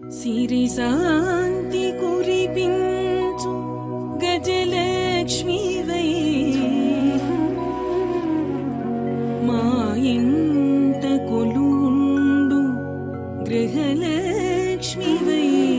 సిరి శాంతి కురిపించు గజలక్ష్మీవై మా ఇంట కొలువుండు గృహలక్ష్మీవై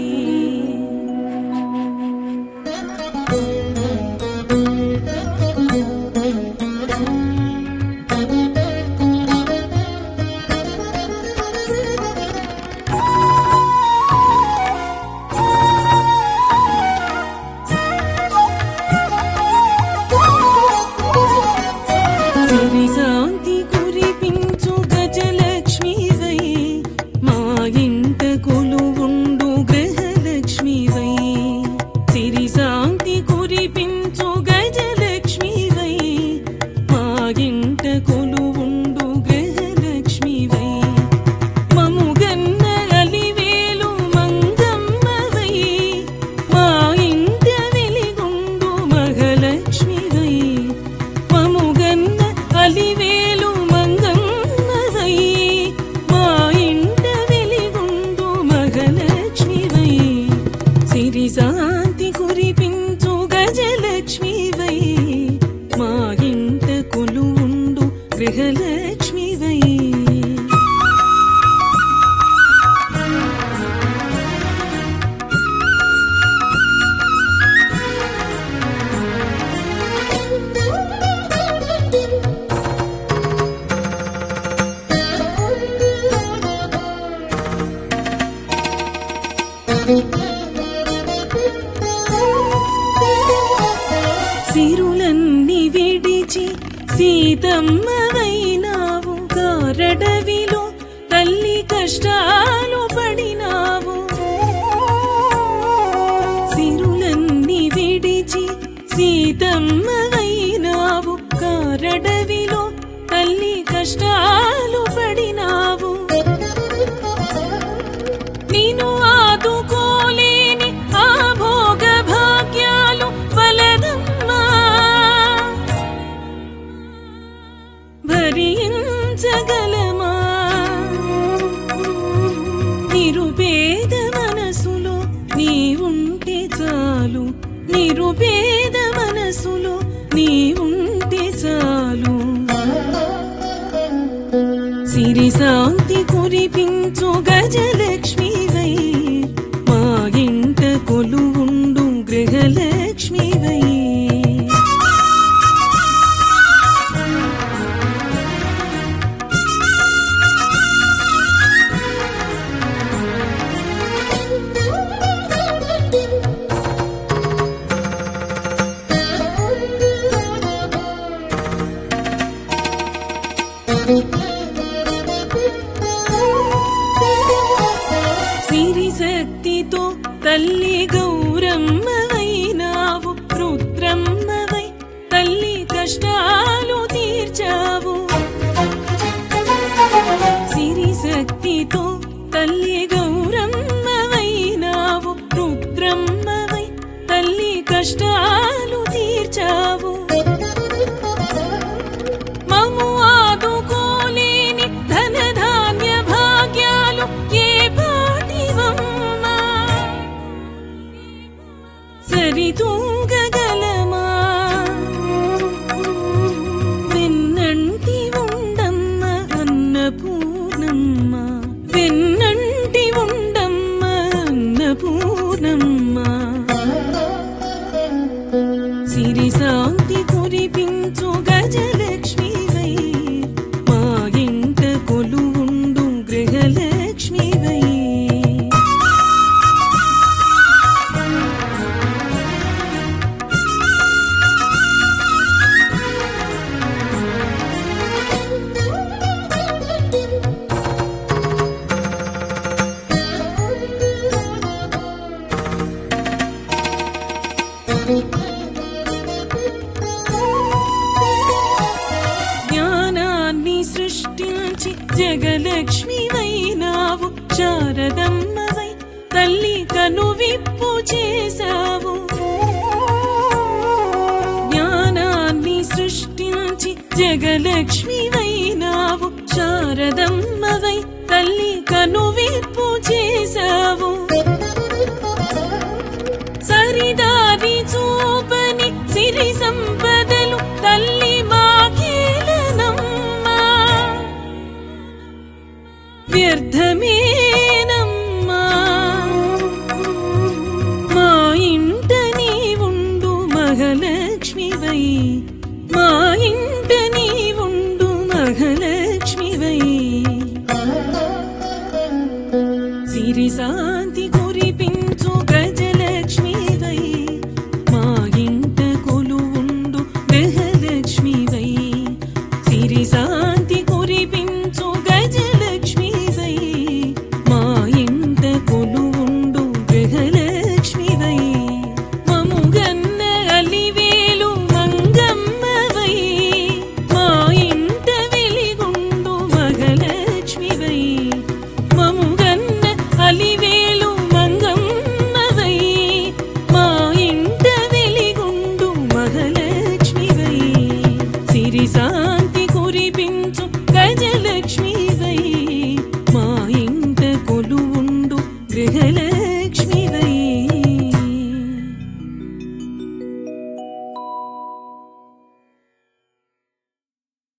సిరి శాంతి కురిపించు గజలక్ష్మీవై మా ఇంట కొలువుండు గృహలక్ష్మీవై సిరి శాంతి కురిపించు గజలక్ష్మీవై మా ఇంట కొలువుండు గృహలక్ష్మీవై మముగన్న అలివేలు మంగమ్మవై మా ఇంట వెలిగుండు మహాలక్ష్మీవై మముగన్న అలివేలు మంగమ్మవై మా ఇంట వెలిగుండు మహాలక్ష్మీవై సిరి శాంతి కురిపించు గజలక్ష్మీవై మా ఇంట కొలువుండు గృహలక్ష్మీవై సిరులన్నీ విడిచి సీతమ్మవైనావు కారడవిలో తల్లి కష్టాలు పడినావు సిరులన్నీ విడిచి సీతమ్మవైనావు కారడవిలో తల్లి కష్టాలు పడినావు నిన్ను ఆదుకోలేని ఆ భోగ భాగ్యాలు వలదమ్మా భరించగలమా నిరుపేద మనసులో నీవుంటే చాలు నిరుపేద మనసులో నీవుంటే చాలు సిరి శాంతి కురిపించు గజలక్ష్మీవై మా ఇంట కొలువుండు గృహలక్ష్మీవై సిరి శక్తితో తల్లి గౌరమ్మవైనావు రుద్రమ్మవై తల్లి కష్టాలు తీర్చావు సిరి శక్తితో తల్లి గౌరమ్మవైనావు రుద్రమ్మవై తల్లి కష్టాలు తీర్చావు మము ఆదుకోలేని ధనధాన్య భాగ్యాలు ఏ పాటివమ్మా సరితూగగలమా వెన్నంటి ఉండమ్మ అన్నపూర్ణమ్మ వెన్నంటి ఉండమ్మ అన్నపూర్ణమ్మ సిరి శాంతి కురిపించు గజలక్ష్మీవై మా ఇంట కొలువుండు గృహలక్ష్మీవై జ్ఞానాన్ని సృష్టించి జగలక్ష్మివైనావు శారదమ్మవై తల్లి కనువిప్పు చేశావు జ్ఞానాన్ని సృష్టించి జగలక్ష్మివైనావు శారదమ్మవై తల్లి కనువిప్పు చేశావు వ్యర్థమేనమ్మా మా ఇంట నీవుండు మహాలక్ష్మివై మా ఇంట నీవుండు మహాలక్ష్మివై సిరి శాంతి